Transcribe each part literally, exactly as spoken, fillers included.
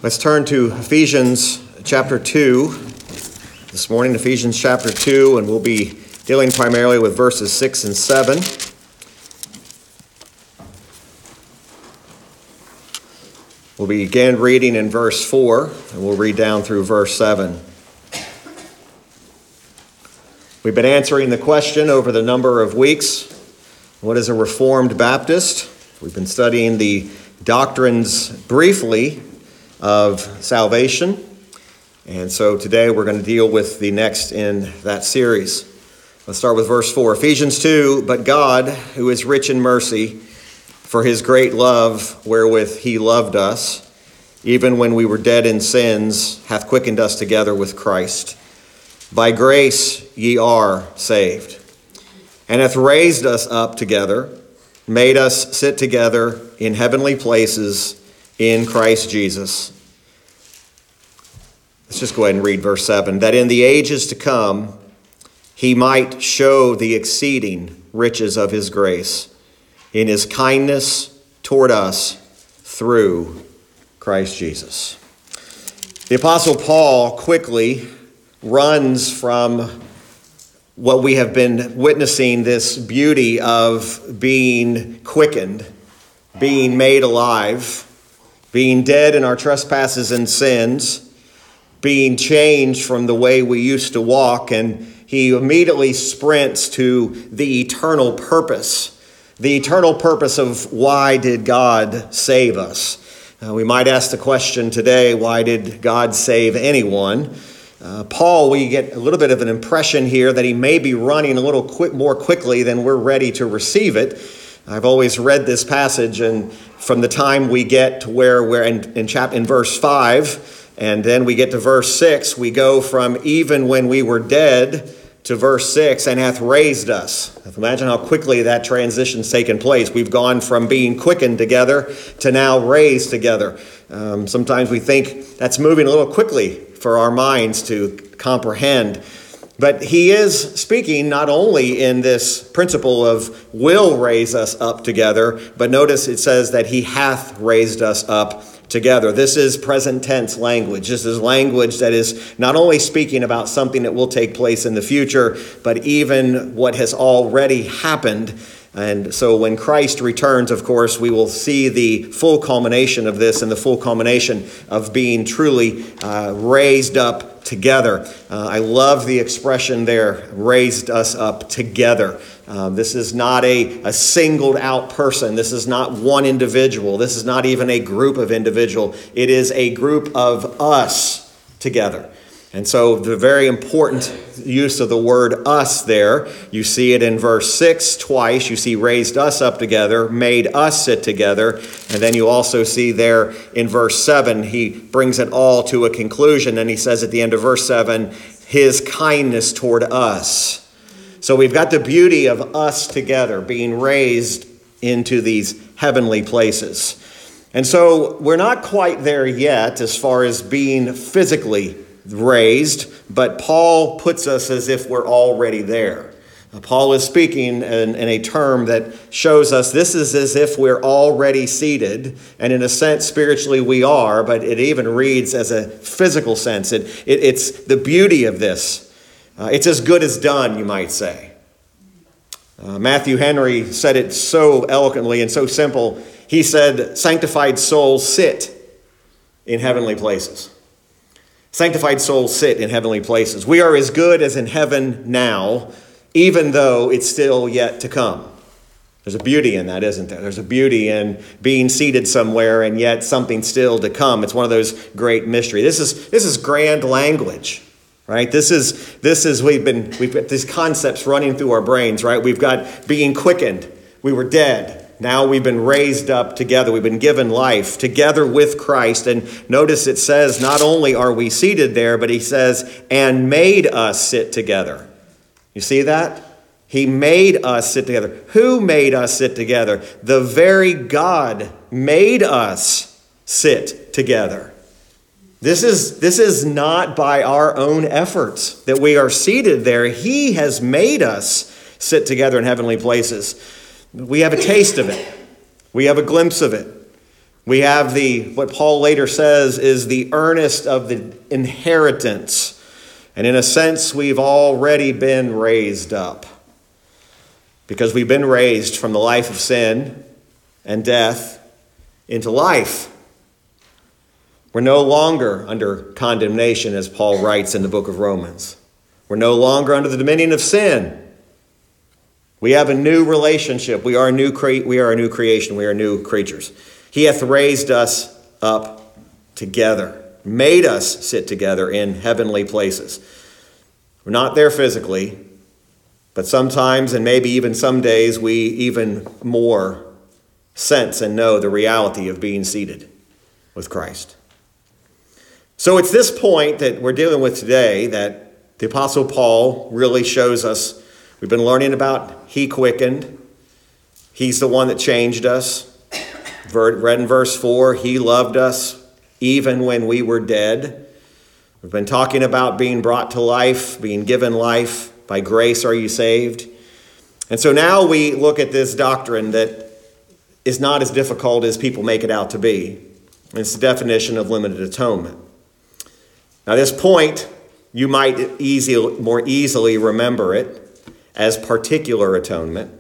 Let's turn to Ephesians chapter two. This morning, Ephesians chapter two, and we'll be dealing primarily with verses six and seven. We'll begin reading in verse four, and we'll read down through verse seven. We've been answering the question over the number of weeks, what is a Reformed Baptist? We've been studying the doctrines briefly of salvation. And so today we're going to deal with the next in that series. Let's start with verse four. Ephesians two, but God, who is rich in mercy, for his great love wherewith he loved us, even when we were dead in sins, hath quickened us together with Christ. By grace ye are saved, and hath raised us up together, made us sit together in heavenly places in Christ Jesus. Let's just go ahead and read verse seven. That in the ages to come, he might show the exceeding riches of his grace in his kindness toward us through Christ Jesus. The Apostle Paul quickly runs from what we have been witnessing, this beauty of being quickened, being made alive, being dead in our trespasses and sins, being changed from the way we used to walk, and he immediately sprints to the eternal purpose, the eternal purpose of why did God save us? Uh, we might ask the question today, why did God save anyone? Uh, Paul, we get a little bit of an impression here that he may be running a little quick, more quickly than we're ready to receive it. I've always read this passage, and from the time we get to where we're in, in, chap, in verse five, and then we get to verse six, we go from even when we were dead to verse six, and hath raised us. Imagine how quickly that transition's taken place. We've gone from being quickened together to now raised together. Um, sometimes we think that's moving a little quickly for our minds to comprehend. But he is speaking not only in this principle of will raise us up together, but notice it says that he hath raised us up together. This is present tense language. This is language that is not only speaking about something that will take place in the future, but even what has already happened. And so when Christ returns, of course, we will see the full culmination of this and the full culmination of being truly uh, raised up together. Uh, I love the expression there, raised us up together. Uh, this is not a, a singled out person. This is not one individual. This is not even a group of individual. It is a group of us together. And so the very important use of the word us there, you see it in verse six twice. You see raised us up together, made us sit together. And then you also see there in verse seven, he brings it all to a conclusion. And he says at the end of verse seven, his kindness toward us. So we've got the beauty of us together being raised into these heavenly places. And so we're not quite there yet as far as being physically raised, but Paul puts us as if we're already there. Now, Paul is speaking in, in a term that shows us this is as if we're already seated, and in a sense, spiritually we are, but it even reads as a physical sense. It, it, it's the beauty of this. Uh, it's as good as done, you might say. Uh, Matthew Henry said it so eloquently and so simple. He said, sanctified souls sit in heavenly places. Sanctified souls sit in heavenly places. We are as good as in heaven now, even though it's still yet to come. There's a beauty in that, isn't there? There's a beauty in being seated somewhere and yet something still to come. It's one of those great mysteries. This is this is grand language, right? This is this is we've been we've got these concepts running through our brains, right? We've got being quickened. We were dead. Now we've been raised up together. We've been given life together with Christ. And notice it says not only are we seated there, but he says, and made us sit together. You see that? He made us sit together. Who made us sit together? The very God made us sit together. This is, this is not by our own efforts that we are seated there. He has made us sit together in heavenly places. We have a taste of it. We have a glimpse of it. We have the, what Paul later says is the earnest of the inheritance. And in a sense, we've already been raised up. Because we've been raised from the life of sin and death into life. We're no longer under condemnation, as Paul writes in the book of Romans. We're no longer under the dominion of sin. We have a new relationship. We are a new cre- we are a new creation. We are new creatures. He hath raised us up together, made us sit together in heavenly places. We're not there physically, but sometimes, and maybe even some days, we even more sense and know the reality of being seated with Christ. So it's this point that we're dealing with today that the Apostle Paul really shows us. We've been learning about He quickened. He's the one that changed us. Read in verse four, He loved us even when we were dead. We've been talking about being brought to life, being given life. By grace are you saved. And so now we look at this doctrine that is not as difficult as people make it out to be. It's the definition of limited atonement. Now, this point, you might easy, more easily remember it as particular atonement.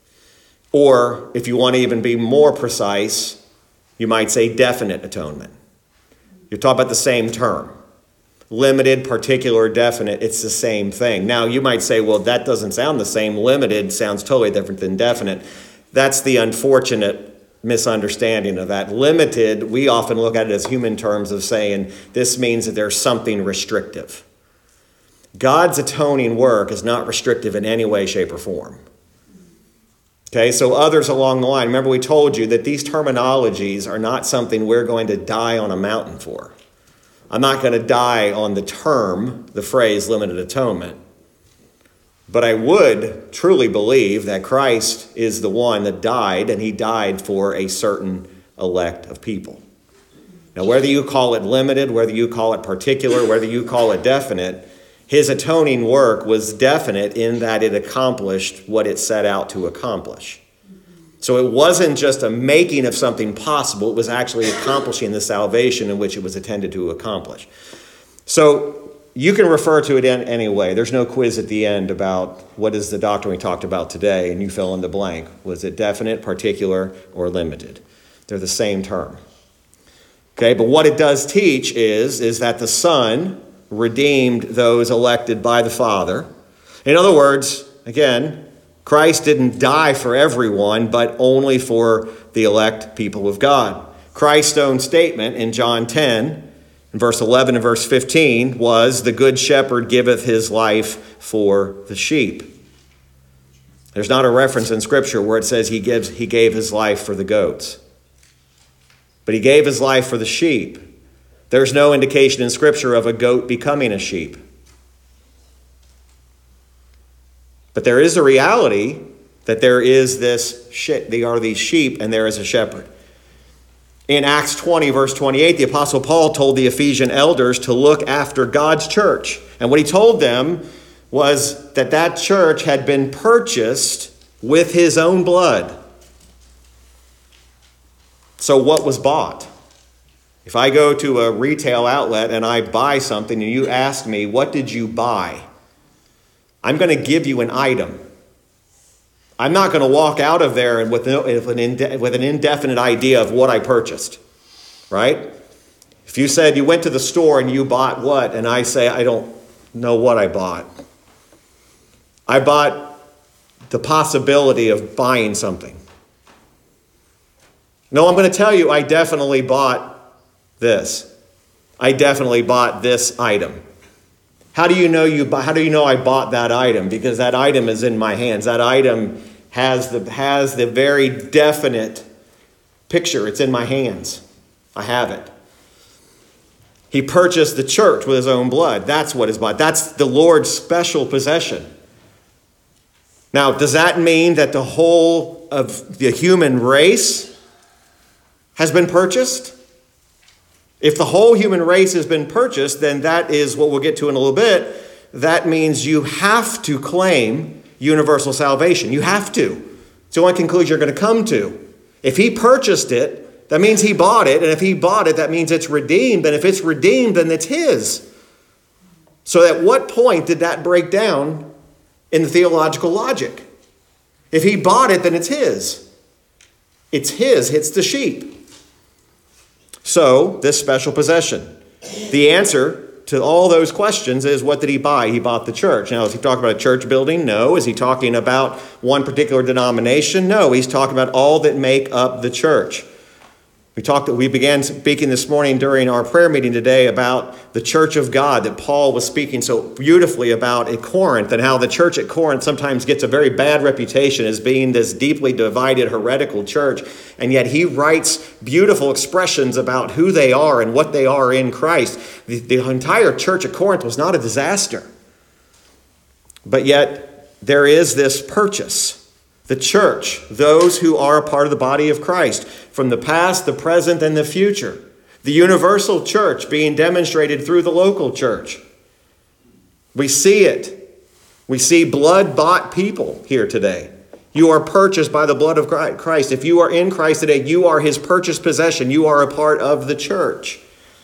Or, if you want to even be more precise, you might say definite atonement. You're talking about the same term. Limited, particular, definite, it's the same thing. Now, you might say, well, that doesn't sound the same. Limited sounds totally different than definite. That's the unfortunate misunderstanding of that. Limited, we often look at it as human terms of saying this means that there's something restrictive. God's atoning work is not restrictive in any way, shape, or form. Okay, so others along the line, remember we told you that these terminologies are not something we're going to die on a mountain for. I'm not going to die on the term, the phrase limited atonement. But I would truly believe that Christ is the one that died, and He died for a certain elect of people. Now, whether you call it limited, whether you call it particular, whether you call it definite, His atoning work was definite in that it accomplished what it set out to accomplish. So it wasn't just a making of something possible, it was actually accomplishing the salvation in which it was intended to accomplish. So you can refer to it in any way. There's no quiz at the end about what is the doctrine we talked about today, and you fill in the blank. Was it definite, particular, or limited? They're the same term. Okay, but what it does teach is, is that the Son redeemed those elected by the Father. In other words, again, Christ didn't die for everyone, but only for the elect people of God. Christ's own statement in John ten, in verse eleven and verse fifteen, was, the good shepherd giveth his life for the sheep. There's not a reference in Scripture where it says he gives he gave his life for the goats. But he gave his life for the sheep. There's no indication in Scripture of a goat becoming a sheep. But there is a reality that there is this, they are these sheep and there is a shepherd. In Acts twenty, verse twenty-eight, the Apostle Paul told the Ephesian elders to look after God's church. And what he told them was that that church had been purchased with his own blood. So what was bought? If I go to a retail outlet and I buy something and you ask me, what did you buy? I'm going to give you an item. I'm not going to walk out of there with an indefinite idea of what I purchased, right? If you said you went to the store and you bought what, and I say, I don't know what I bought. I bought the possibility of buying something. No, I'm going to tell you, I definitely bought this. I definitely bought this item. How do you know you buy, how do you know I bought that item? Because that item is in my hands. That item has the has the very definite picture. It's in my hands. I have it. He purchased the church with his own blood. That's what is bought. That's the Lord's special possession. Now, does that mean that the whole of the human race has been purchased? If the whole human race has been purchased, then that is what we'll get to in a little bit. That means you have to claim universal salvation. You have to. It's the only conclusion you're going to come to. If he purchased it, that means he bought it. And if he bought it, that means it's redeemed. And if it's redeemed, then it's his. So at what point did that break down in the theological logic? If he bought it, then it's his. It's his. It's the sheep. So this special possession. The answer to all those questions is, what did he buy? He bought the church. Now, is he talking about a church building? No. Is he talking about one particular denomination? No. He's talking about all that make up the church. We talked, we began speaking this morning during our prayer meeting today about the church of God that Paul was speaking so beautifully about at Corinth, and how the church at Corinth sometimes gets a very bad reputation as being this deeply divided, heretical church. And yet he writes beautiful expressions about who they are and what they are in Christ. The, the entire church at Corinth was not a disaster. But yet there is this purchase. The church, those who are a part of the body of Christ, from the past, the present, and the future. The universal church being demonstrated through the local church. We see it. We see blood-bought people here today. You are purchased by the blood of Christ. If you are in Christ today, you are his purchased possession. You are a part of the church.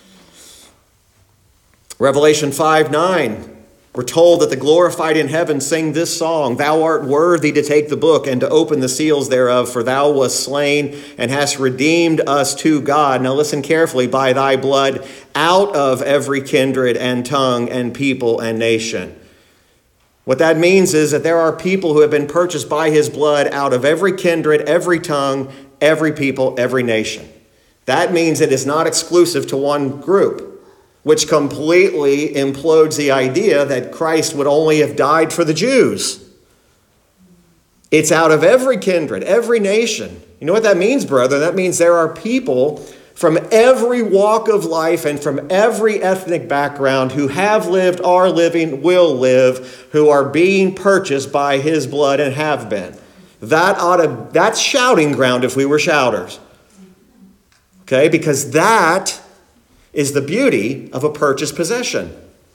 Revelation five nine. We're told that the glorified in heaven sing this song: Thou art worthy to take the book and to open the seals thereof, for thou wast slain and hast redeemed us to God. Now listen carefully, by thy blood, out of every kindred and tongue and people and nation. What that means is that there are people who have been purchased by his blood out of every kindred, every tongue, every people, every nation. That means it is not exclusive to one group, which completely implodes the idea that Christ would only have died for the Jews. It's out of every kindred, every nation. You know what that means, brother? That means there are people from every walk of life and from every ethnic background who have lived, are living, will live, who are being purchased by his blood and have been. That ought to, that's shouting ground if we were shouters. Okay, because that is the beauty of a purchased possession.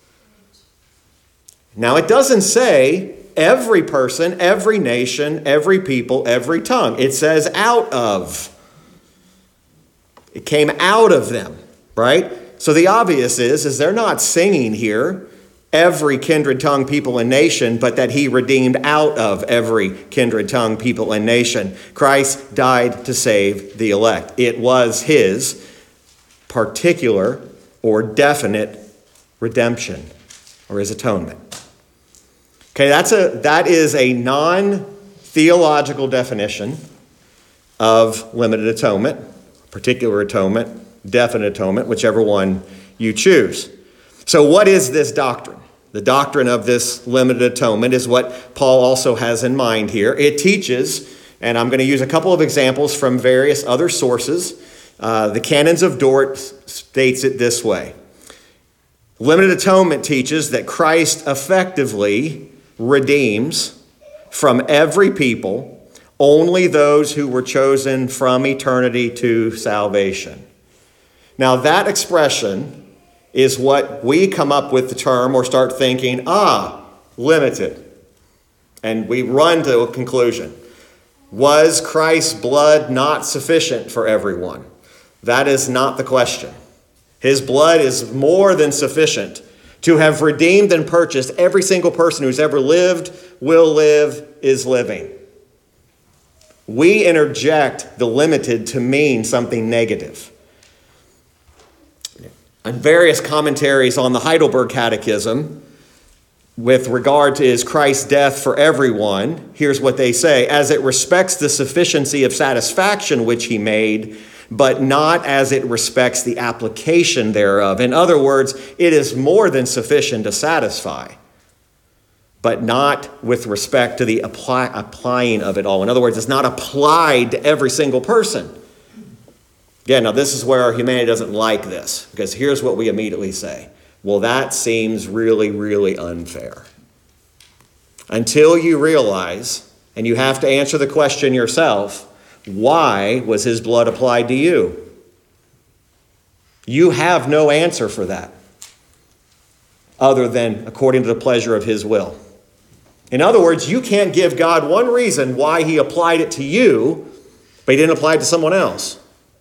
Now, it doesn't say every person, every nation, every people, every tongue. It says out of. It came out of them, right? So the obvious is, is they're not singing here every kindred, tongue, people, and nation, but that he redeemed out of every kindred, tongue, people, and nation. Christ died to save the elect. It was his particular or definite redemption, or his atonement. Okay, that's a that is a non-theological definition of limited atonement, particular atonement, definite atonement, whichever one you choose. So what is this doctrine? The doctrine of this limited atonement is what Paul also has in mind here. It teaches, and I'm going to use a couple of examples from various other sources. Uh, the Canons of Dort states it this way. Limited atonement teaches that Christ effectively redeems from every people only those who were chosen from eternity to salvation. Now that expression is what we come up with the term or start thinking, ah, limited. And we run to a conclusion. Was Christ's blood not sufficient for everyone? That is not the question. His blood is more than sufficient to have redeemed and purchased every single person who's ever lived, will live, is living. We interject the limited to mean something negative. On various commentaries on the Heidelberg Catechism, with regard to is Christ's death for everyone, here's what they say: as it respects the sufficiency of satisfaction which he made, but not as it respects the application thereof. In other words, it is more than sufficient to satisfy, but not with respect to the apply, applying of it all. In other words, it's not applied to every single person. Again, now this is where our humanity doesn't like this, because here's what we immediately say. Well, that seems really, really unfair. Until you realize, and you have to answer the question yourself, why was his blood applied to you? You have no answer for that other than according to the pleasure of his will. In other words, you can't give God one reason why he applied it to you, but he didn't apply it to someone else.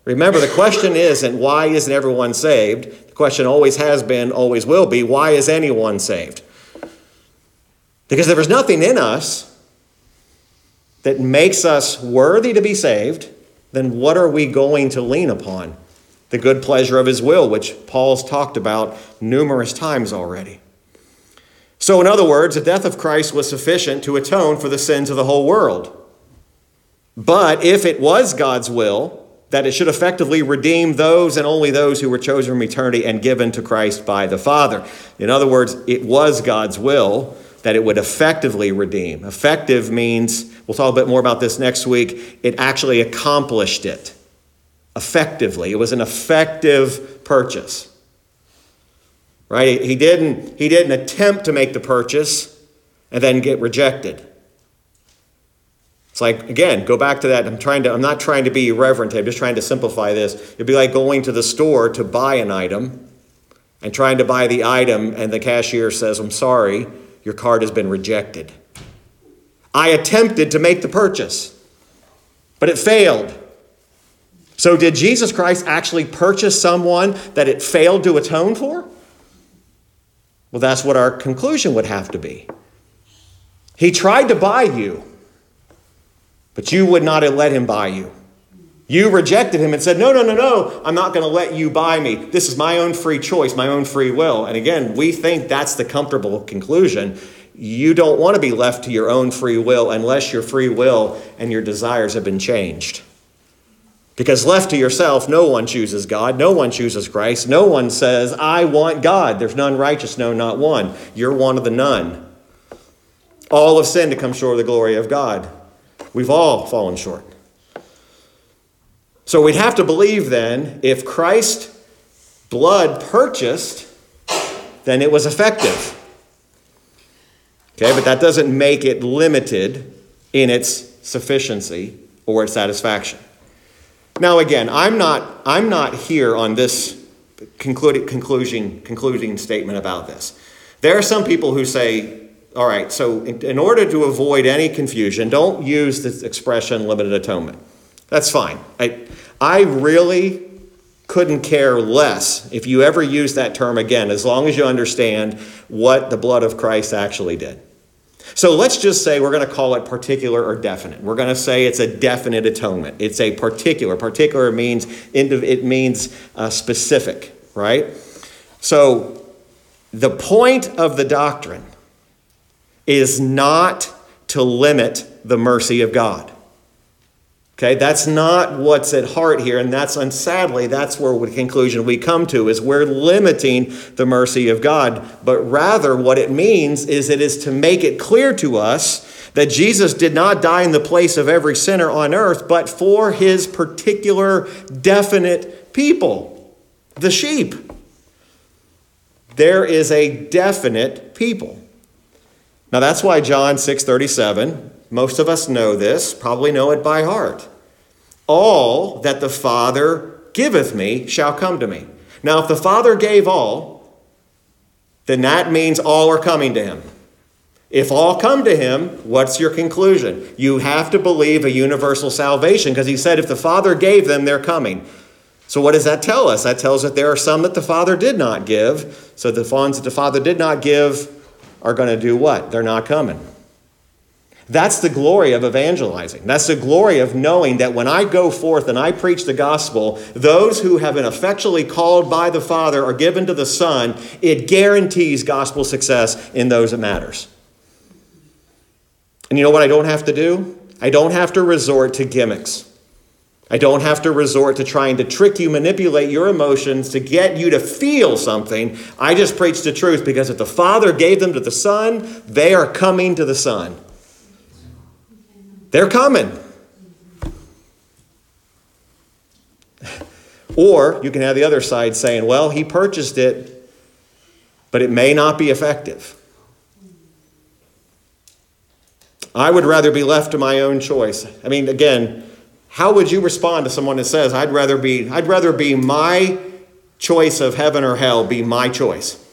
Remember, the question isn't why isn't everyone saved? The question always has been, always will be, why is anyone saved? Because there is nothing in us that makes us worthy to be saved, then what are we going to lean upon? The good pleasure of his will, which Paul's talked about numerous times already. So in other words, the death of Christ was sufficient to atone for the sins of the whole world. But if it was God's will that it should effectively redeem those and only those who were chosen from eternity and given to Christ by the Father. In other words, it was God's will that it would effectively redeem. Effective means, we'll talk a bit more about this next week, it actually accomplished it effectively. It was an effective purchase. Right? He didn't, he didn't attempt to make the purchase and then get rejected. It's like, again, go back to that. I'm trying to, I'm not trying to be irreverent. I'm just trying to simplify this. It'd be like going to the store to buy an item and trying to buy the item and the cashier says, I'm sorry, your card has been rejected. I attempted to make the purchase, but it failed. So did Jesus Christ actually purchase someone that it failed to atone for? Well, that's what our conclusion would have to be. He tried to buy you, but you would not have let him buy you. You rejected him and said, no, no, no, no, I'm not going to let you buy me. This is my own free choice, my own free will. And again, we think that's the comfortable conclusion. You don't want to be left to your own free will unless your free will and your desires have been changed. Because left to yourself, no one chooses God. No one chooses Christ. No one says, I want God. There's none righteous, no, not one. You're one of the none. All have sinned to come short of the glory of God. We've all fallen short. So we'd have to believe then, if Christ's blood purchased, then it was effective. Okay, but that doesn't make it limited in its sufficiency or its satisfaction. Now again, I'm not, I'm not here on this concluding, conclusion, concluding statement about this. There are some people who say, all right, so in, in order to avoid any confusion, don't use this expression limited atonement. That's fine. I, I really couldn't care less if you ever use that term again, as long as you understand what the blood of Christ actually did. So let's just say we're going to call it particular or definite. We're going to say it's a definite atonement. It's a particular. Particular means, it means uh, specific, right? So the point of the doctrine is not to limit the mercy of God. Okay, that's not what's at heart here, and that's, and sadly, that's where the conclusion we come to, is we're limiting the mercy of God. But rather, what it means is it is to make it clear to us that Jesus did not die in the place of every sinner on earth, but for his particular definite people, the sheep. There is a definite people. Now that's why John six thirty-seven, most of us know this, probably know it by heart. All that the Father giveth me shall come to me. Now if the Father gave all, then that means all are coming to him. If all come to him, what's your conclusion? You have to believe a universal salvation, because he said if the Father gave them, they're coming. So what does that tell us? That tells us that there are some that the Father did not give. So the ones that the Father did not give are going to do what? They're not coming. That's the glory of evangelizing. That's the glory of knowing that when I go forth and I preach the gospel, those who have been effectually called by the Father are given to the Son. It guarantees gospel success in those it matters. And you know what I don't have to do? I don't have to resort to gimmicks. I don't have to resort to trying to trick you, manipulate your emotions to get you to feel something. I just preach the truth, because if the Father gave them to the Son, they are coming to the Son. They're coming. Or you can have the other side saying, well, he purchased it, but it may not be effective. I would rather be left to my own choice. I mean, again, how would you respond to someone that says, I'd rather be, I'd rather be my choice of heaven or hell be my choice?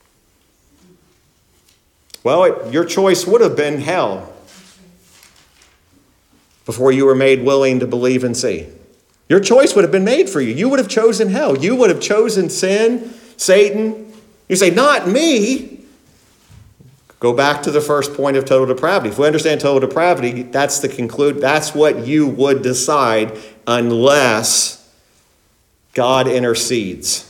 Well, it, your choice would have been hell before you were made willing to believe and see. Your choice would have been made for you. You would have chosen hell. You would have chosen sin, Satan. You say, not me. Go back to the first point of total depravity. If we understand total depravity, that's the conclude. That's what you would decide unless God intercedes.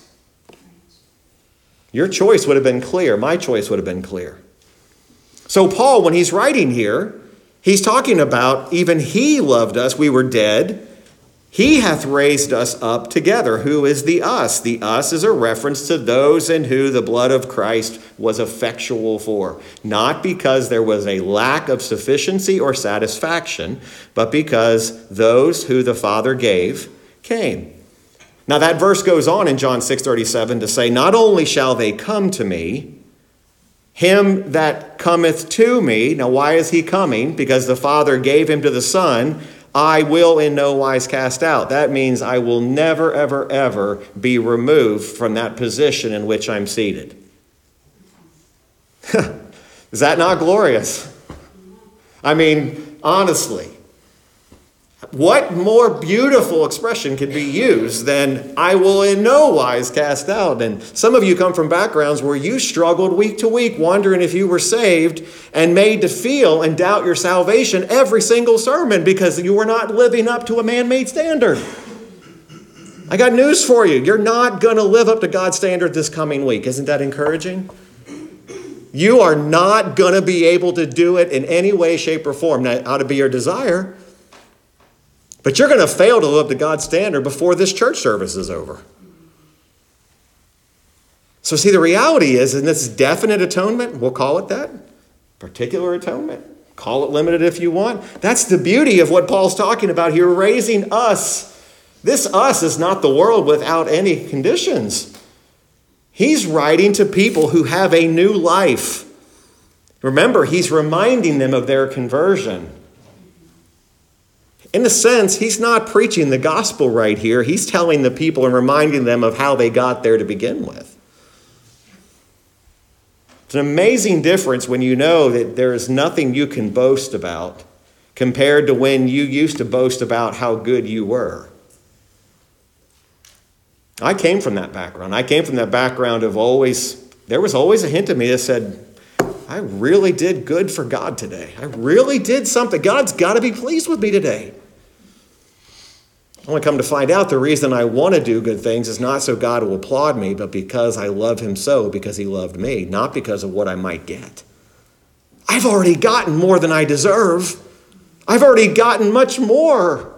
Your choice would have been clear. My choice would have been clear. So Paul, when he's writing here, he's talking about even he loved us. We were dead. He hath raised us up together. Who is the us? The us is a reference to those in who the blood of Christ was effectual for. Not because there was a lack of sufficiency or satisfaction, but because those who the Father gave came. Now that verse goes on in John six thirty-seven to say, not only shall they come to me, him that cometh to me. Now why is he coming? Because the Father gave him to the Son. I will in no wise cast out. That means I will never, ever, ever be removed from that position in which I'm seated. Is that not glorious? I mean, honestly, what more beautiful expression could be used than I will in no wise cast out? And some of you come from backgrounds where you struggled week to week, wondering if you were saved and made to feel and doubt your salvation every single sermon because you were not living up to a man-made standard. I got news for you. You're not going to live up to God's standard this coming week. Isn't that encouraging? You are not going to be able to do it in any way, shape, or form. That ought to be your desire. But you're going to fail to live up to God's standard before this church service is over. So see, the reality is, in this definite atonement, we'll call it that, particular atonement, call it limited if you want. That's the beauty of what Paul's talking about here, raising us. This us is not the world without any conditions. He's writing to people who have a new life. Remember, he's reminding them of their conversion. In a sense, he's not preaching the gospel right here. He's telling the people and reminding them of how they got there to begin with. It's an amazing difference when you know that there is nothing you can boast about compared to when you used to boast about how good you were. I came from that background. I came from that background of always, there was always a hint of me that said, I really did good for God today. I really did something. God's got to be pleased with me today. I want to come to find out the reason I want to do good things is not so God will applaud me, but because I love him so, because he loved me, not because of what I might get. I've already gotten more than I deserve. I've already gotten much more.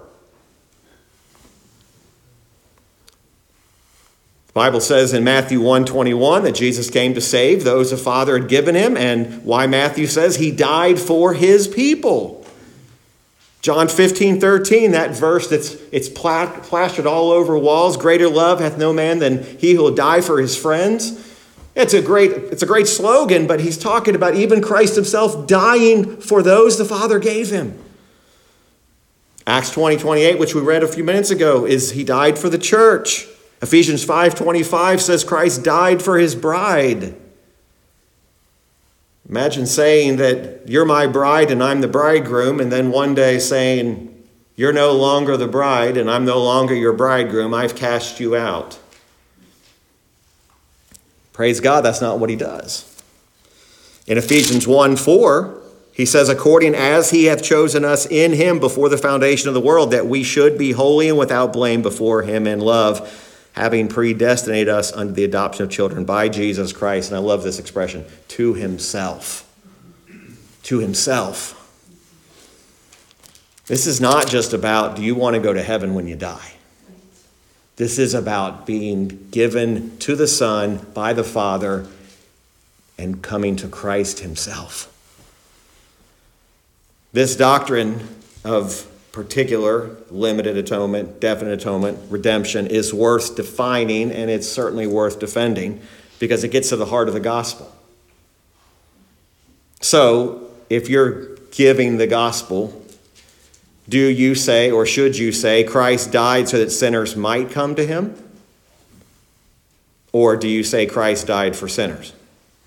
The Bible says in Matthew one twenty-one that Jesus came to save those the Father had given him, and why Matthew says he died for his people. John fifteen thirteen, that verse that's it's plastered all over walls. Greater love hath no man than he who will die for his friends. It's a great, it's a great slogan, but he's talking about even Christ himself dying for those the Father gave him. Acts twenty twenty-eight, which we read a few minutes ago, is he died for the church. Ephesians five twenty-five says Christ died for his bride. Imagine saying that you're my bride and I'm the bridegroom, and then one day saying you're no longer the bride and I'm no longer your bridegroom. I've cast you out. Praise God, that's not what he does. In Ephesians one four, he says, according as he hath chosen us in him before the foundation of the world, that we should be holy and without blame before him in love, having predestinated us unto the adoption of children by Jesus Christ. And I love this expression, to himself. To himself. This is not just about, do you want to go to heaven when you die? This is about being given to the Son by the Father and coming to Christ himself. This doctrine of particular, limited atonement, definite atonement, redemption is worth defining, and it's certainly worth defending because it gets to the heart of the gospel. So, if you're giving the gospel, do you say, or should you say, Christ died so that sinners might come to him? Or do you say Christ died for sinners?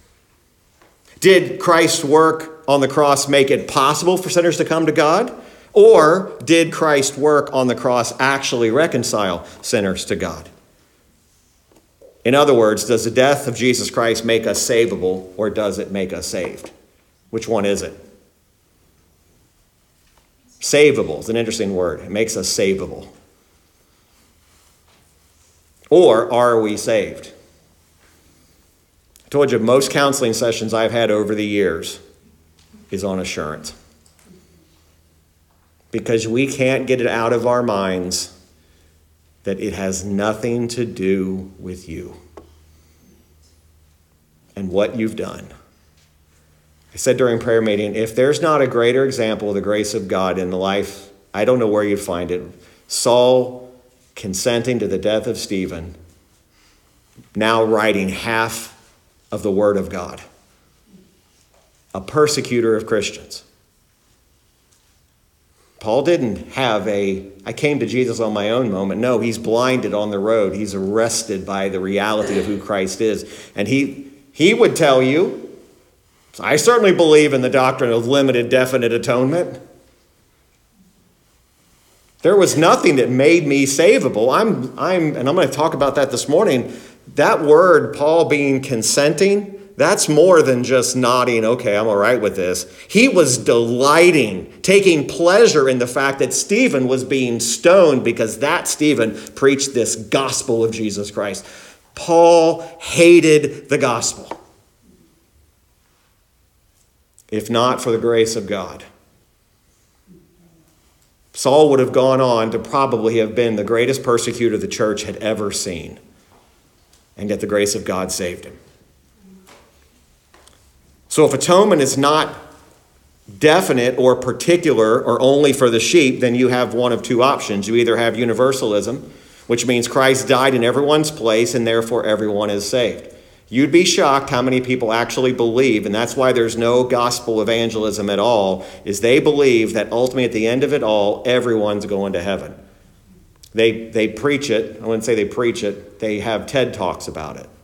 Did Christ's work on the cross make it possible for sinners to come to God? Or did Christ's work on the cross actually reconcile sinners to God? In other words, does the death of Jesus Christ make us savable, or does it make us saved? Which one is it? Savable is an interesting word. It makes us savable. Or are we saved? I told you most counseling sessions I've had over the years is on assurance. Because we can't get it out of our minds that it has nothing to do with you and what you've done. I said during prayer meeting, if there's not a greater example of the grace of God in the life, I don't know where you'd find it. Saul consenting to the death of Stephen, now writing half of the Word of God. A persecutor of Christians. Paul didn't have a, I came to Jesus on my own moment. No, he's blinded on the road. He's arrested by the reality of who Christ is. And he, he would tell you, I certainly believe in the doctrine of limited, definite atonement. There was nothing that made me savable. I'm, I'm, and I'm going to talk about that this morning. That word, Paul being consenting, that's more than just nodding, okay, I'm all right with this. He was delighting, taking pleasure in the fact that Stephen was being stoned because that Stephen preached this gospel of Jesus Christ. Paul hated the gospel, if not for the grace of God. Saul would have gone on to probably have been the greatest persecutor the church had ever seen. And yet the grace of God saved him. So if atonement is not definite or particular or only for the sheep, then you have one of two options. You either have universalism, which means Christ died in everyone's place and therefore everyone is saved. You'd be shocked how many people actually believe, and that's why there's no gospel evangelism at all, is they believe that ultimately at the end of it all, everyone's going to heaven. They, they preach it. I wouldn't say they preach it. They have TED Talks about it.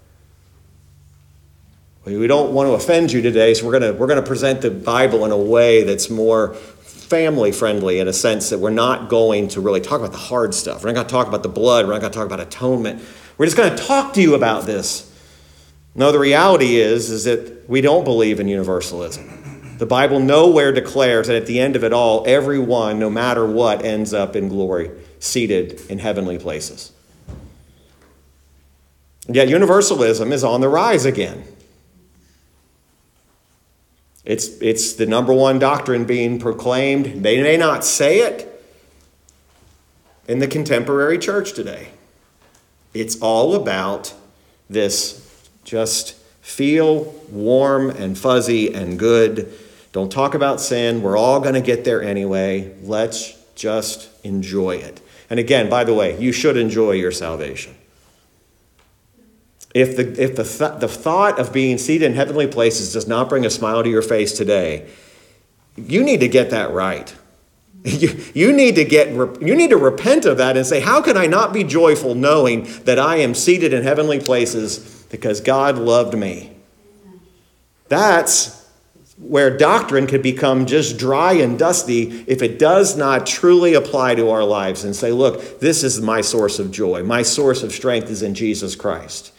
We don't want to offend you today, so we're going to we're going to present the Bible in a way that's more family-friendly in a sense that we're not going to really talk about the hard stuff. We're not going to talk about the blood. We're not going to talk about atonement. We're just going to talk to you about this. No, the reality is, is that we don't believe in universalism. The Bible nowhere declares that at the end of it all, everyone, no matter what, ends up in glory, seated in heavenly places. Yet universalism is on the rise again. It's, it's the number one doctrine being proclaimed. They may not say it in the contemporary church today. It's all about this just feel warm and fuzzy and good. Don't talk about sin. We're all going to get there anyway. Let's just enjoy it. And again, by the way, you should enjoy your salvation. If the if the th- the thought of being seated in heavenly places does not bring a smile to your face today, you need to get that right. You, you need to get you need to repent of that and say, how can I not be joyful knowing that I am seated in heavenly places because God loved me? That's where doctrine could become just dry and dusty if it does not truly apply to our lives and say, look, this is my source of joy. My source of strength is in Jesus Christ.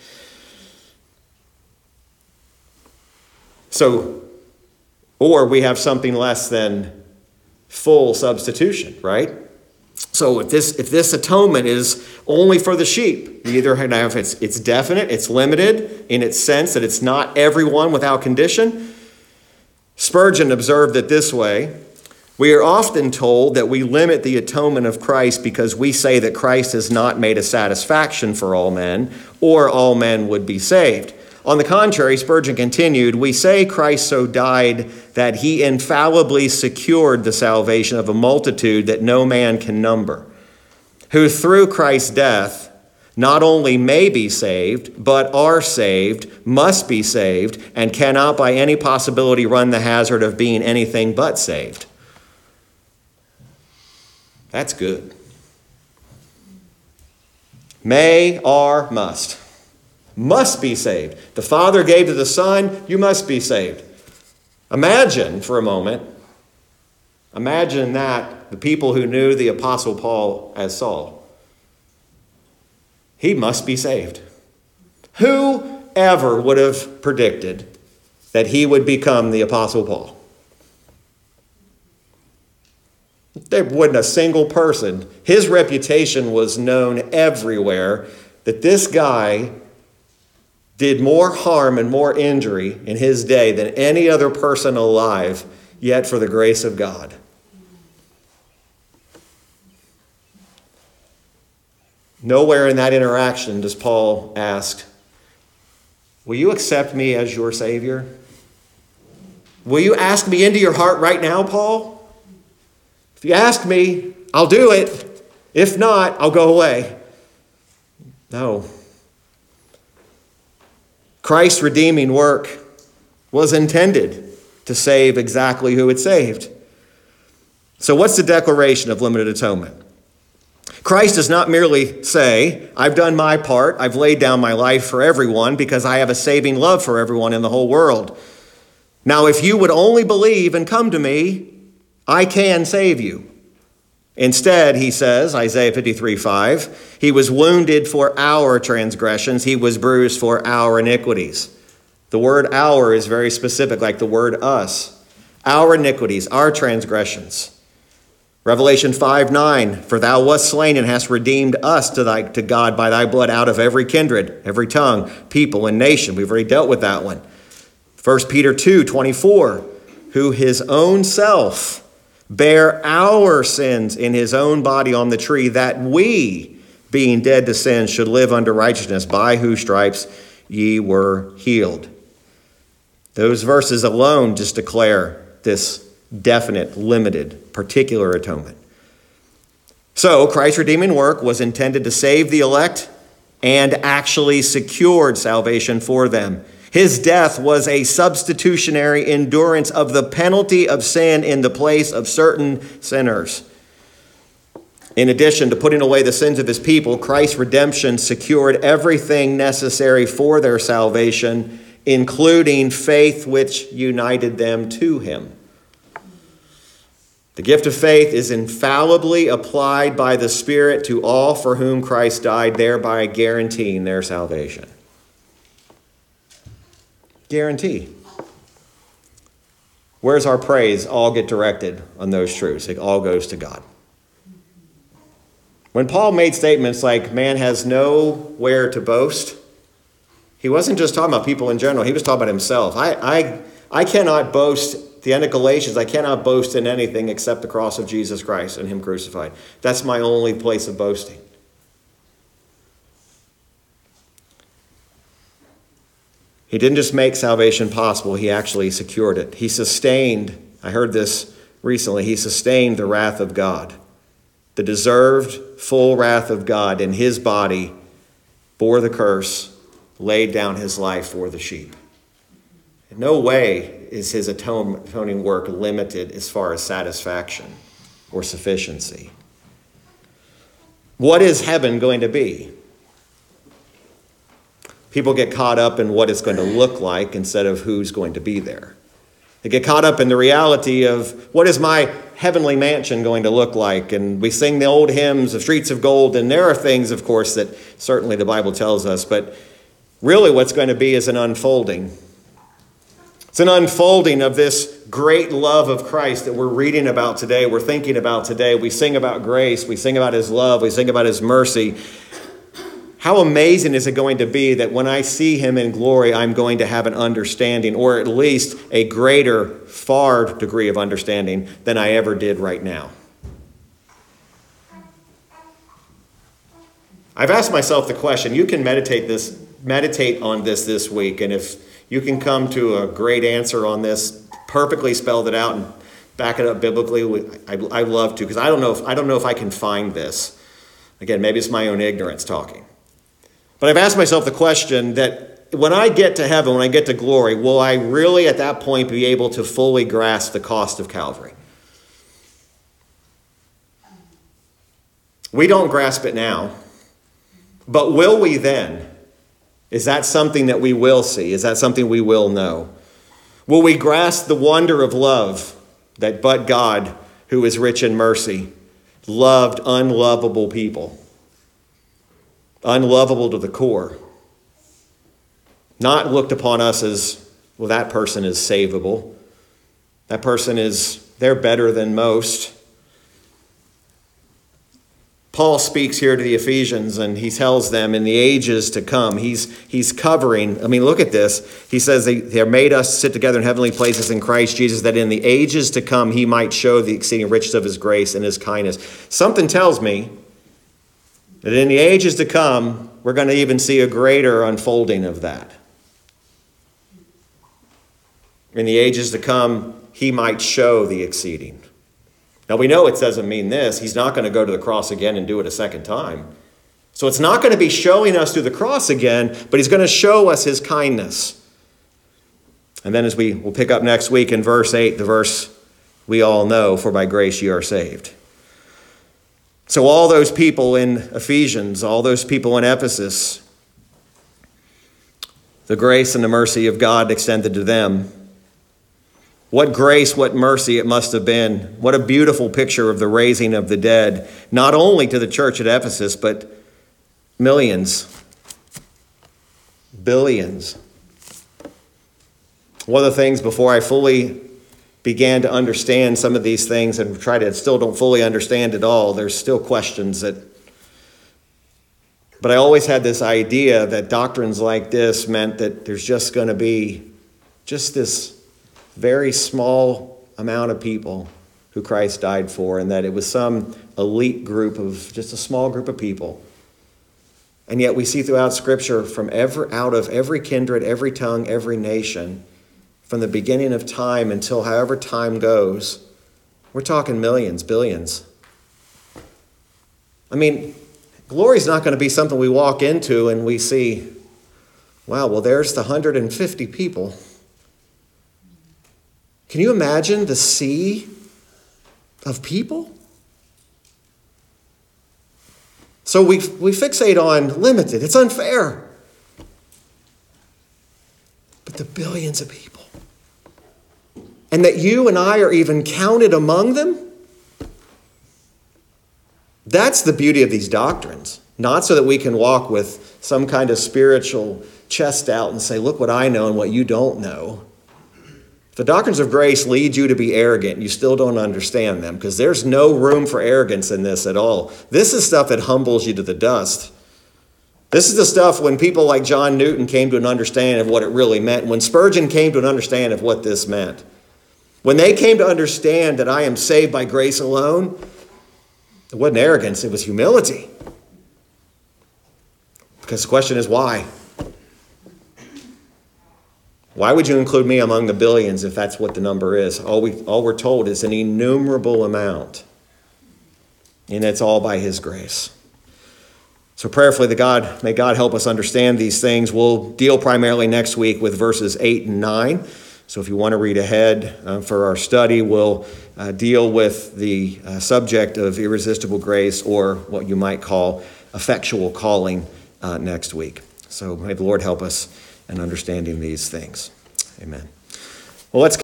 So, or we have something less than full substitution, right? So if this if this atonement is only for the sheep, you either have it's it's definite, it's limited in its sense that it's not everyone without condition. Spurgeon observed it this way: we are often told that we limit the atonement of Christ because we say that Christ has not made a satisfaction for all men, or all men would be saved. On the contrary, Spurgeon continued, we say Christ so died that he infallibly secured the salvation of a multitude that no man can number, who through Christ's death not only may be saved, but are saved, must be saved, and cannot by any possibility run the hazard of being anything but saved. That's good. May, are, must. Must be saved. The Father gave to the Son, you must be saved. Imagine for a moment Imagine that, the people who knew the Apostle Paul as Saul. He must be saved. Who ever would have predicted that he would become the Apostle Paul? There wasn't a single person. His reputation was known everywhere, that this guy did more harm and more injury in his day than any other person alive, yet for the grace of God. Nowhere in that interaction does Paul ask, will you accept me as your Savior? Will you ask me into your heart right now, Paul? If you ask me, I'll do it. If not, I'll go away. No. Christ's redeeming work was intended to save exactly who it saved. So what's the declaration of limited atonement? Christ does not merely say, I've done my part, I've laid down my life for everyone because I have a saving love for everyone in the whole world. Now, if you would only believe and come to me, I can save you. Instead, he says, Isaiah fifty-three five, he was wounded for our transgressions, he was bruised for our iniquities. The word our is very specific, like the word us. Our iniquities, our transgressions. Revelation five nine, for thou wast slain and hast redeemed us to, thy, to God by thy blood out of every kindred, every tongue, people, and nation. We've already dealt with that one. First Peter two twenty-four, who his own self bare our sins in his own body on the tree, that we, being dead to sin, should live unto righteousness, by whose stripes ye were healed. Those verses alone just declare this definite, limited, particular atonement. So Christ's redeeming work was intended to save the elect and actually secured salvation for them. His death was a substitutionary endurance of the penalty of sin in the place of certain sinners. In addition to putting away the sins of his people, Christ's redemption secured everything necessary for their salvation, including faith which united them to him. The gift of faith is infallibly applied by the Spirit to all for whom Christ died, thereby guaranteeing their salvation. Guarantee. Where's our praise all get directed on those truths? It all goes to God. When Paul made statements like man has nowhere to boast, he wasn't just talking about people in general. He was talking about himself. I, I, I cannot boast. At the end of Galatians, I cannot boast in anything except the cross of Jesus Christ and him crucified. That's my only place of boasting. He didn't just make salvation possible, he actually secured it. He sustained, I heard this recently, he sustained the wrath of God. The deserved full wrath of God in his body bore the curse, laid down his life for the sheep. In no way is his atoning work limited as far as satisfaction or sufficiency. What is heaven going to be? People get caught up in what it's going to look like instead of who's going to be there. They get caught up in the reality of what is my heavenly mansion going to look like? And we sing the old hymns of streets of gold, and there are things, of course, that certainly the Bible tells us, but really what's going to be is an unfolding. It's an unfolding of this great love of Christ that we're reading about today, we're thinking about today. We sing about grace, we sing about his love, we sing about his mercy. How amazing is it going to be that when I see him in glory, I'm going to have an understanding, or at least a greater, far degree of understanding than I ever did right now. I've asked myself the question, you can meditate this, meditate on this this week, and if you can come to a great answer on this, perfectly spelled it out and back it up biblically, I'd, I'd love to, because I don't know if I don't know if I can find this. Again, maybe it's my own ignorance talking. But I've asked myself the question that when I get to heaven, when I get to glory, will I really at that point be able to fully grasp the cost of Calvary? We don't grasp it now, but will we then? Is that something that we will see? Is that something we will know? Will we grasp the wonder of love that but God, who is rich in mercy, loved unlovable people. Unlovable to the core. Not looked upon us as, well, that person is savable. That person is, they're better than most. Paul speaks here to the Ephesians and he tells them in the ages to come, he's, he's covering, I mean, look at this. He says they, they made us sit together in heavenly places in Christ Jesus, that in the ages to come he might show the exceeding riches of his grace and his kindness. Something tells me that in the ages to come, we're going to even see a greater unfolding of that. In the ages to come, he might show the exceeding. Now we know it doesn't mean this. He's not going to go to the cross again and do it a second time. So it's not going to be showing us through the cross again, but he's going to show us his kindness. And then as we will pick up next week in verse eight, the verse we all know, for by grace you are saved. So all those people in Ephesians, all those people in Ephesus, the grace and the mercy of God extended to them. What grace, what mercy it must have been. What a beautiful picture of the raising of the dead, not only to the church at Ephesus, but millions, billions. One of the things before I fully began to understand some of these things and try to still don't fully understand it all, there's still questions that, but I always had this idea that doctrines like this meant that there's just going to be just this very small amount of people who Christ died for, and that it was some elite group of just a small group of people. And yet we see throughout Scripture from every, out of every kindred, every tongue, every nation, from the beginning of time until however time goes, we're talking millions, billions. I mean, glory is not going to be something we walk into and we see, wow, well, there's the one hundred fifty people. Can you imagine the sea of people? So we, we fixate on limited. It's unfair. But the billions of people. And that you and I are even counted among them. That's the beauty of these doctrines. Not so that we can walk with some kind of spiritual chest out and say, look what I know and what you don't know. If the doctrines of grace lead you to be arrogant, you still don't understand them, because there's no room for arrogance in this at all. This is stuff that humbles you to the dust. This is the stuff when people like John Newton came to an understanding of what it really meant, when Spurgeon came to an understanding of what this meant. When they came to understand that I am saved by grace alone, it wasn't arrogance, it was humility. Because the question is why? Why would you include me among the billions if that's what the number is? All, we, all we're told is an innumerable amount. And it's all by his grace. So prayerfully, the God, may God help us understand these things. We'll deal primarily next week with verses eight and nine. So if you want to read ahead uh, for our study, we'll uh, deal with the uh, subject of irresistible grace, or what you might call effectual calling, uh, next week. So may the Lord help us in understanding these things. Amen. Well, let's